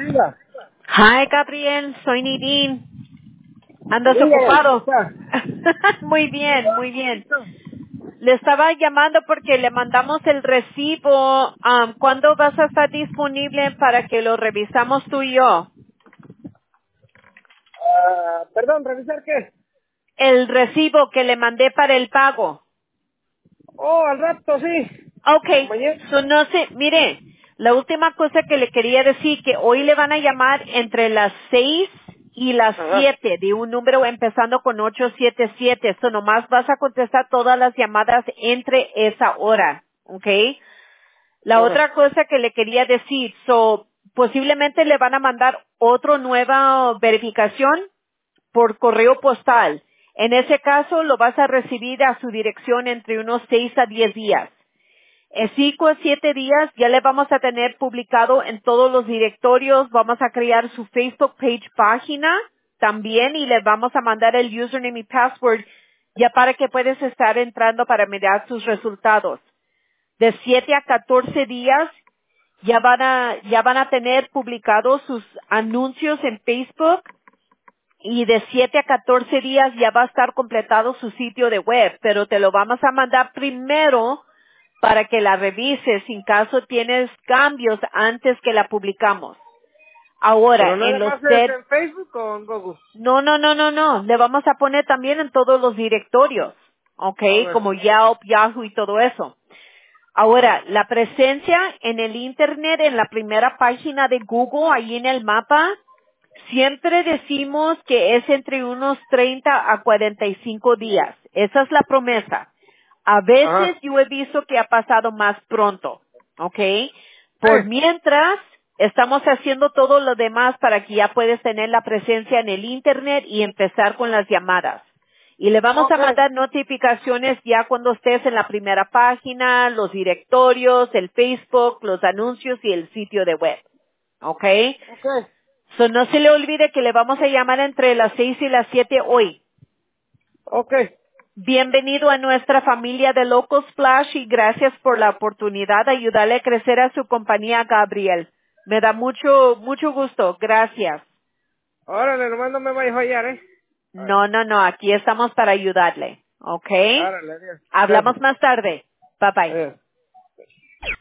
Diga, Hi, Gabriel, soy Nidín. ¿Andas dígame, ¿cómo ocupado? está? Muy bien, muy bien. Le estaba llamando porque le mandamos el recibo. ¿Cuándo vas a estar disponible para que lo revisamos tú y yo? Perdón, ¿revisar qué? El recibo que le mandé para el pago. Oh, al rato, sí. Okay, Mañana. so no sé, mire, la última cosa que le quería decir que hoy le van a llamar entre las 6 y las Ajá. 7 de un número empezando con 877. Eso nomás vas a contestar todas las llamadas entre esa hora, okay? La Ajá. otra cosa que le quería decir, posiblemente le van a mandar otra nueva verificación por correo postal. En ese caso lo vas a recibir a su dirección entre unos 6 a 10 días. En 5 a 7 días ya le vamos a tener publicado en todos los directorios, vamos a crear su Facebook page página también y le vamos a mandar el username y password ya para que puedas estar entrando para mirar sus resultados. De 7 a 14 días ya van a tener publicados sus anuncios en Facebook y de 7 a 14 días ya va a estar completado su sitio de web, pero te lo vamos a mandar primero para que la revises en caso tienes cambios antes que la publicamos. Pero Ahora, en nada los más es set, en Facebook o en Google. no, le vamos a poner también en todos los directorios, ¿ok? A ver. Como Yelp, Yahoo y todo eso. Ahora, la presencia en el Internet, en la primera página de Google, ahí en el mapa, siempre decimos que es entre unos 30 a 45 días. Esa es la promesa. A veces Ajá. yo he visto que ha pasado más pronto, ¿ok? Por Sí. mientras, estamos haciendo todo lo demás para que ya puedes tener la presencia en el Internet y empezar con las llamadas. Y le vamos a Ok. mandar notificaciones ya cuando estés en la primera página, los directorios, el Facebook, los anuncios y el sitio de web. ¿Ok? Ok. So, no se le olvide que le vamos a llamar entre las 6 y las 7 hoy. Ok. Bienvenido a nuestra familia de Local Splash y gracias por la oportunidad de ayudarle a crecer a su compañía, Gabriel. Me da mucho gusto. Gracias. Órale, nomás no me vaya a fallar, ¿eh? Órale. No, aquí estamos para ayudarle. ¿Ok? Órale, adiós. Hablamos Gracias. más tarde. Bye bye. Adiós.